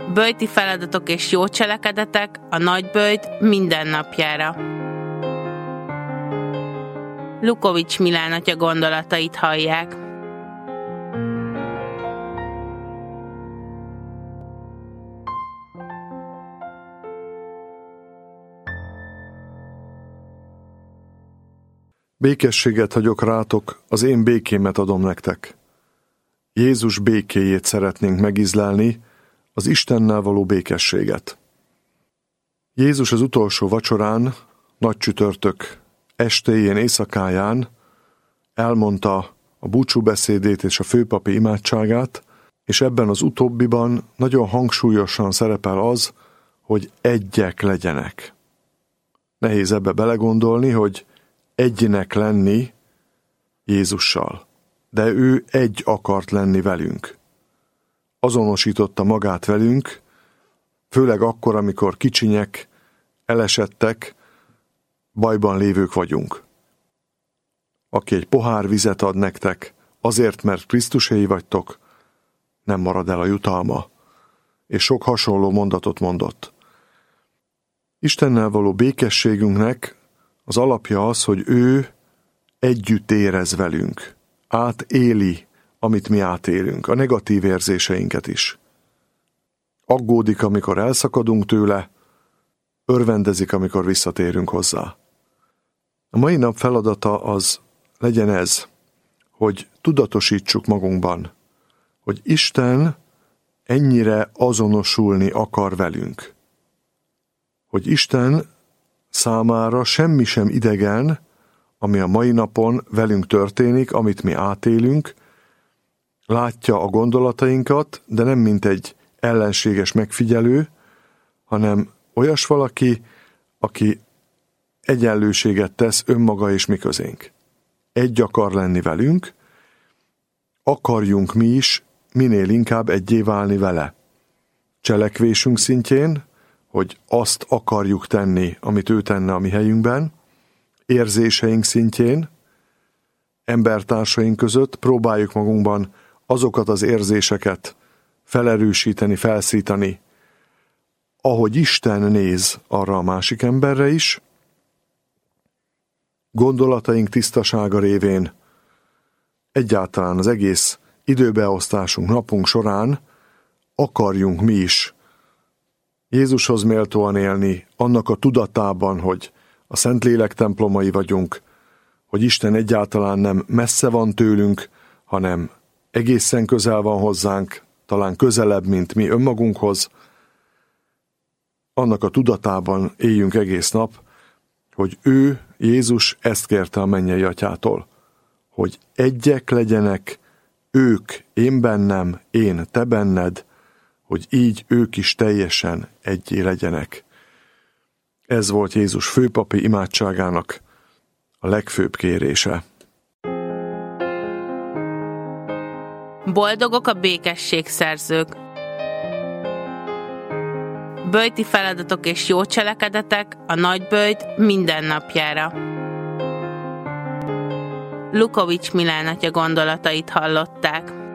Böjti feladatok és jó cselekedetek a nagyböjt mindennapjára. Lukovics Milán atya gondolatait hallják. Békességet hagyok rátok, az én békémet adom nektek. Jézus békéjét szeretnénk megízlelni, az Istennel való békességet. Jézus az utolsó vacsorán, nagy csütörtök estéjén, éjszakáján elmondta a búcsúbeszédét és a főpapi imádságát, és ebben az utóbbiban nagyon hangsúlyosan szerepel az, hogy egyek legyenek. Nehéz ebbe belegondolni, hogy egynek lenni Jézussal, de ő egy akart lenni velünk. Azonosította magát velünk, főleg akkor, amikor kicsinyek, elesettek, bajban lévők vagyunk. Aki egy pohár vizet ad nektek, azért, mert Krisztuséi vagytok, nem marad el a jutalma, és sok hasonló mondatot mondott. Istennel való békességünknek az alapja az, hogy ő együtt érez velünk, átéli, amit mi átélünk, a negatív érzéseinket is. Aggódik, amikor elszakadunk tőle, örvendezik, amikor visszatérünk hozzá. A mai nap feladata az legyen ez, hogy tudatosítsuk magunkban, hogy Isten ennyire azonosulni akar velünk. Hogy Isten számára semmi sem idegen, ami a mai napon velünk történik, amit mi átélünk, látja a gondolatainkat, de nem mint egy ellenséges megfigyelő, hanem olyas valaki, aki egyenlőséget tesz önmaga és mi közénk. Egy akar lenni velünk, akarjunk mi is minél inkább egyé válni vele. Cselekvésünk szintjén, hogy azt akarjuk tenni, amit ő tenne a mi helyünkben, érzéseink szintjén, embertársaink között próbáljuk magunkban azokat az érzéseket felerősíteni, felszítani, ahogy Isten néz arra a másik emberre is, gondolataink tisztasága révén, egyáltalán az egész időbeosztásunk, napunk során akarjunk mi is Jézushoz méltóan élni, annak a tudatában, hogy a Szentlélek templomai vagyunk, hogy Isten egyáltalán nem messze van tőlünk, hanem egészen közel van hozzánk, talán közelebb, mint mi önmagunkhoz. Annak a tudatában éljünk egész nap, hogy ő, Jézus ezt kérte a mennyei atyától, hogy egyek legyenek, ők, én bennem, én, te benned, hogy így ők is teljesen egyé legyenek. Ez volt Jézus főpapi imádságának a legfőbb kérése. Boldogok a békességszerzők. Böjti feladatok és jó cselekedetek a nagyböjt mindennapjára. Lukovics Milán atya gondolatait hallották.